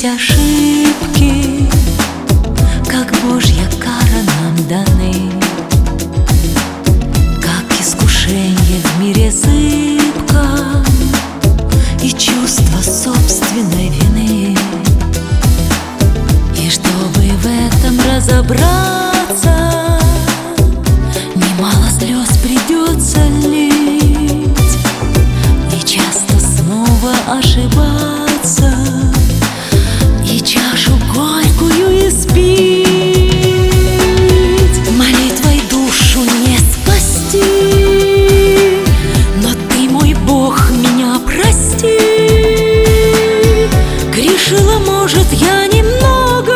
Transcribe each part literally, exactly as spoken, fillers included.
Есть ошибки, как Божья кара нам даны, как искушение в мире зыбко и чувство собственной вины. И чтобы в этом разобраться, немало слез придется лить и часто снова ошибаться, и чашу горькую испить. Молитвой душу не спасти, но Ты, мой Бог, меня прости. Грешила, может, я немного,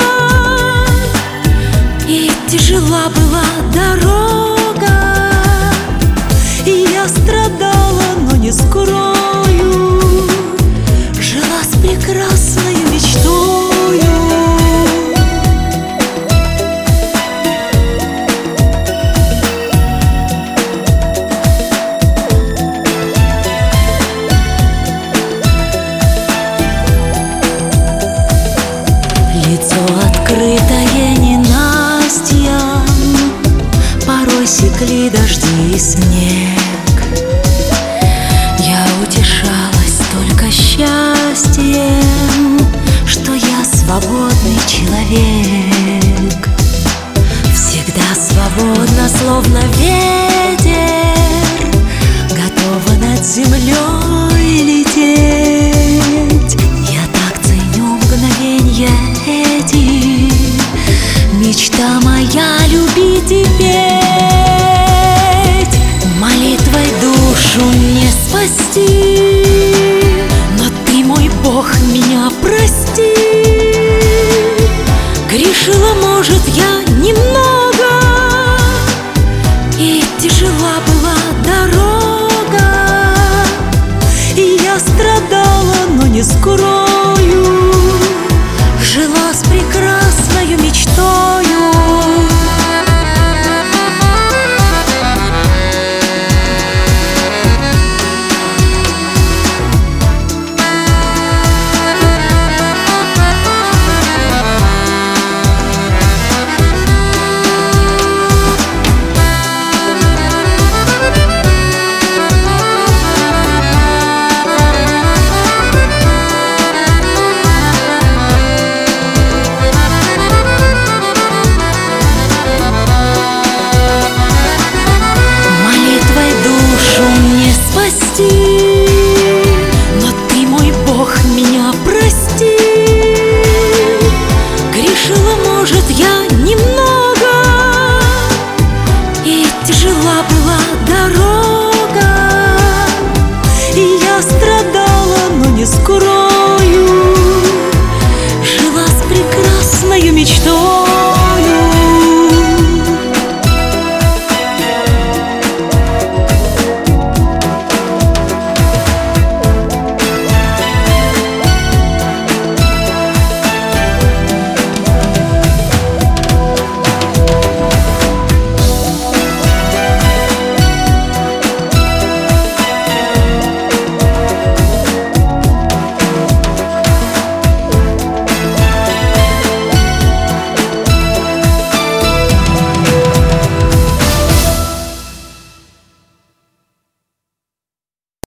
и тяжела была дорога, и я страдала, но не скрою, жила с прекрасной мечтою. Лицо открытое ненастьем, порой секли дожди и снег. Я утешалась только счастьем, что я свободный человек. Всегда свободна, словно ветер, готова над землей лететь. Я так ценю мгновенья эти, мечта моя любить и петь. Молитвой душу не спасти, но Ты, мой Бог, меня прости. Грешила, может, я немного, и тяжела была дорога, и я страдала, но не скрою, жила с прекрасной мечтою. Но Ты, мой Бог, меня прости. Грешила, может, я немного, и тяжела была дорога, и я страдала, но не скоро.